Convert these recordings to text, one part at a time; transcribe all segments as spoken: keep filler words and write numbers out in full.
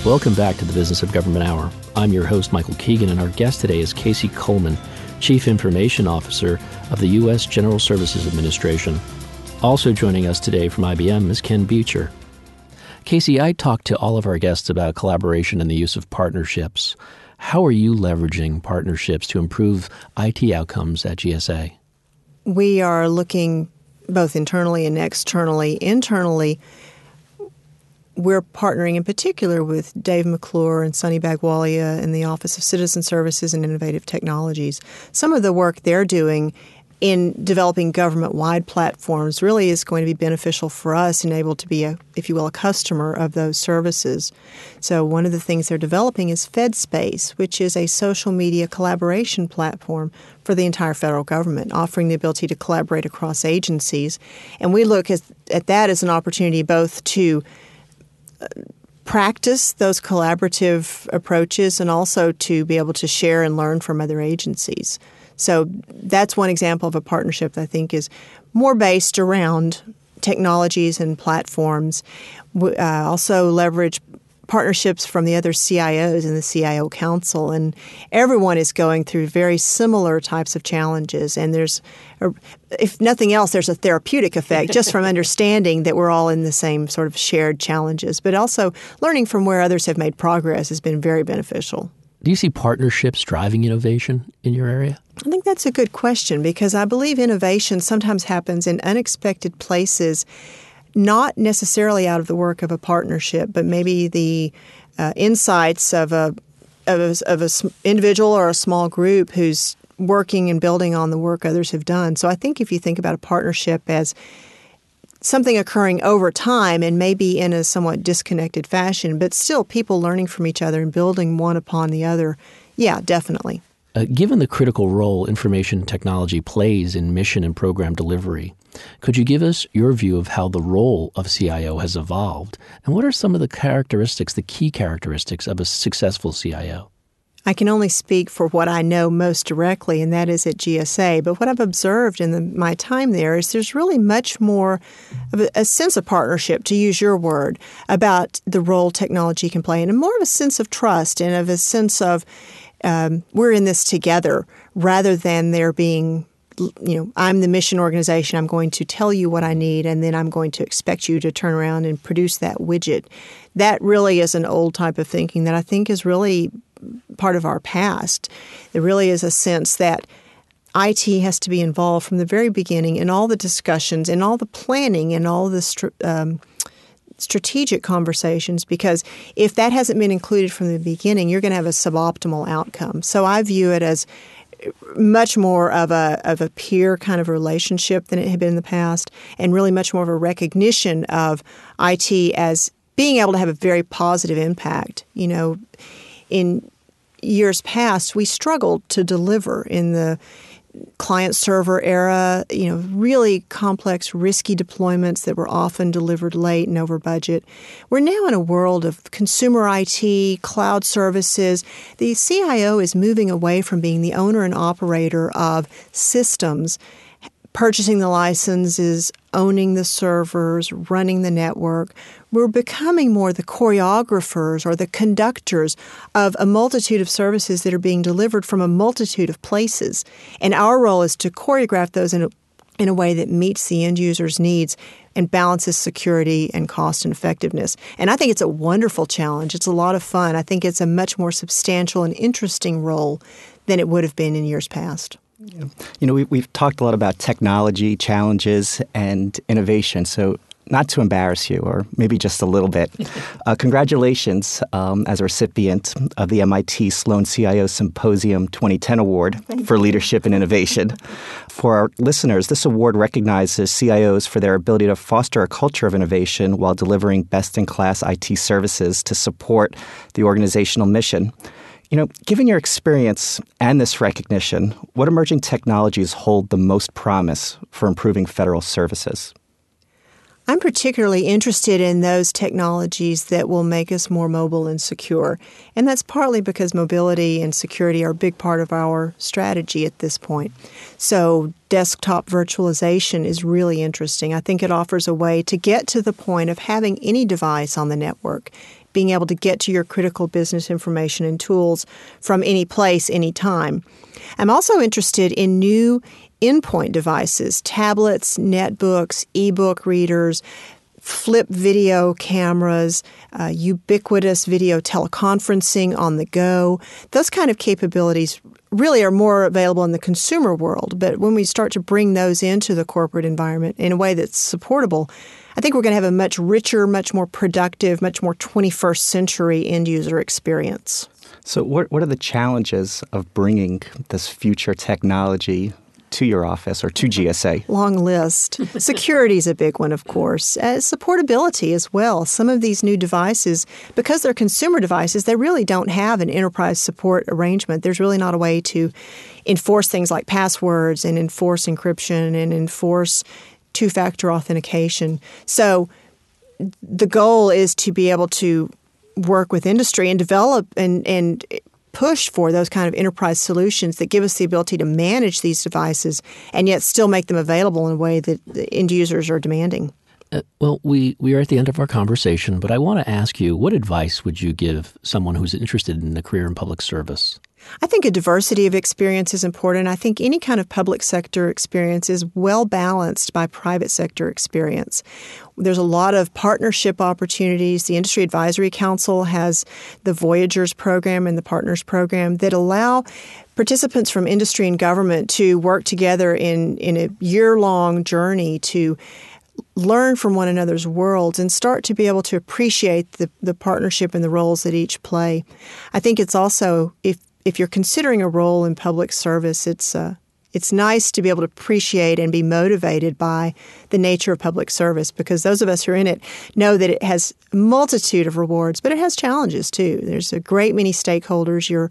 Welcome back to the Business of Government Hour. I'm your host, Michael Keegan, and our guest today is Casey Coleman, Chief Information Officer of the U S General Services Administration. Also joining us today from I B M is Ken Beecher. Casey, I talked to all of our guests about collaboration and the use of partnerships. How are you leveraging partnerships to improve I T outcomes at G S A? We are looking both internally and externally. Internally, we're partnering in particular with Dave McClure and Sunny Bagwalia in the Office of Citizen Services and Innovative Technologies. Some of the work they're doing in developing government-wide platforms really is going to be beneficial for us and able to be, a, if you will, a customer of those services. So one of the things they're developing is FedSpace, which is a social media collaboration platform for the entire federal government, offering the ability to collaborate across agencies. And we look at, at that as an opportunity both to practice those collaborative approaches and also to be able to share and learn from other agencies. So that's one example of a partnership that I think is more based around technologies and platforms. We uh, also leverage partnerships from the other C I Os in the C I O Council, and everyone is going through very similar types of challenges. And there's, if nothing else, there's a therapeutic effect just from understanding that we're all in the same sort of shared challenges. But also learning from where others have made progress has been very beneficial. Do you see partnerships driving innovation in your area? I think that's a good question because I believe innovation sometimes happens in unexpected places, not necessarily out of the work of a partnership, but maybe the uh, insights of a of a, of a individual or a small group who's working and building on the work others have done. So I think if you think about a partnership as something occurring over time and maybe in a somewhat disconnected fashion, but still people learning from each other and building one upon the other, yeah, definitely. Uh, given the critical role information technology plays in mission and program delivery, could you give us your view of how the role of C I O has evolved? And what are some of the characteristics, the key characteristics of a successful C I O? I can only speak for what I know most directly, and that is at G S A. But what I've observed in the, my time there is there's really much more of a, a sense of partnership, to use your word, about the role technology can play, and more of a sense of trust and of a sense of um, we're in this together rather than there being, you know, I'm the mission organization, I'm going to tell you what I need, and then I'm going to expect you to turn around and produce that widget. That really is an old type of thinking that I think is really part of our past. There really is a sense that I T has to be involved from the very beginning in all the discussions, in all the planning, and all the str- um, strategic conversations, because if that hasn't been included from the beginning, you're going to have a suboptimal outcome. So I view it as much more of a of a peer kind of relationship than it had been in the past, and really much more of a recognition of I T as being able to have a very positive impact. You know, in years past, we struggled to deliver in the client-server era, you know, really complex, risky deployments that were often delivered late and over budget. We're now in a world of consumer I T, cloud services. The C I O is moving away from being the owner and operator of systems, purchasing the licenses, owning the servers, running the network. We're becoming more the choreographers or the conductors of a multitude of services that are being delivered from a multitude of places. And our role is to choreograph those in a, in a way that meets the end user's needs and balances security and cost and effectiveness. And I think it's a wonderful challenge. It's a lot of fun. I think it's a much more substantial and interesting role than it would have been in years past. You know, we, we've talked a lot about technology, challenges, and innovation. So not to embarrass you, or maybe just a little bit, uh, congratulations um, as a recipient of the M I T Sloan C I O Symposium twenty ten Award for Leadership and Innovation. For our listeners, this award recognizes C I Os for their ability to foster a culture of innovation while delivering best-in-class I T services to support the organizational mission. You know, given your experience and this recognition, what emerging technologies hold the most promise for improving federal services? I'm particularly interested in those technologies that will make us more mobile and secure. And that's partly because mobility and security are a big part of our strategy at this point. So desktop virtualization is really interesting. I think it offers a way to get to the point of having any device on the network being able to get to your critical business information and tools from any place, any time. I'm also interested in new endpoint devices, tablets, netbooks, e-book readers, flip video cameras, uh, ubiquitous video teleconferencing on the go. Those kind of capabilities really are more available in the consumer world. But when we start to bring those into the corporate environment in a way that's supportable, I think we're going to have a much richer, much more productive, much more twenty-first century end-user experience. So what what are the challenges of bringing this future technology to your office or to G S A? Long list. Security is a big one, of course. Uh, supportability as well. Some of these new devices, because they're consumer devices, they really don't have an enterprise support arrangement. There's really not a way to enforce things like passwords and enforce encryption and enforce two-factor authentication. So the goal is to be able to work with industry and develop and and push for those kind of enterprise solutions that give us the ability to manage these devices and yet still make them available in a way that the end users are demanding. Uh, well, we, we are at the end of our conversation, but I want to ask you, what advice would you give someone who's interested in a career in public service? I think a diversity of experience is important. I think any kind of public sector experience is well balanced by private sector experience. There's a lot of partnership opportunities. The Industry Advisory Council has the Voyagers program and the Partners program that allow participants from industry and government to work together in, in a year-long journey to learn from one another's worlds and start to be able to appreciate the, the partnership and the roles that each play. I think it's also, if If you're considering a role in public service, it's uh, it's nice to be able to appreciate and be motivated by the nature of public service, because those of us who are in it know that it has a multitude of rewards, but it has challenges too. There's a great many stakeholders. You're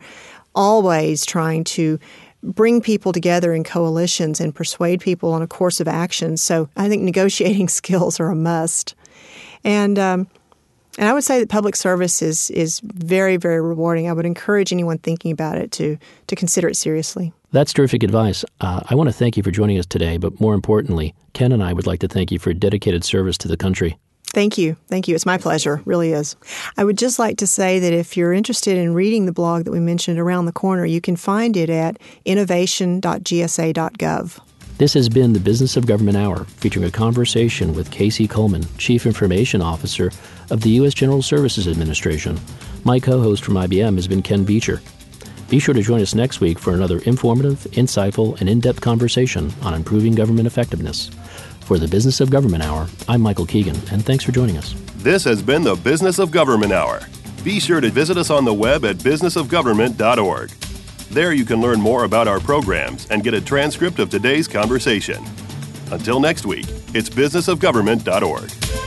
always trying to bring people together in coalitions and persuade people on a course of action. So I think negotiating skills are a must. And um And I would say that public service is is very, very rewarding. I would encourage anyone thinking about it to to consider it seriously. That's terrific advice. Uh, I want to thank you for joining us today, but more importantly, Ken and I would like to thank you for dedicated service to the country. Thank you. Thank you. It's my pleasure. It really is. I would just like to say that if you're interested in reading the blog that we mentioned, Around the Corner, you can find it at innovation dot g s a dot gov. This has been the Business of Government Hour, featuring a conversation with Casey Coleman, Chief Information Officer of the U S General Services Administration. My co-host from I B M has been Ken Beecher. Be sure to join us next week for another informative, insightful, and in-depth conversation on improving government effectiveness. For the Business of Government Hour, I'm Michael Keegan, and thanks for joining us. This has been the Business of Government Hour. Be sure to visit us on the web at business of government dot org. There you can learn more about our programs and get a transcript of today's conversation. Until next week, it's business of government dot org.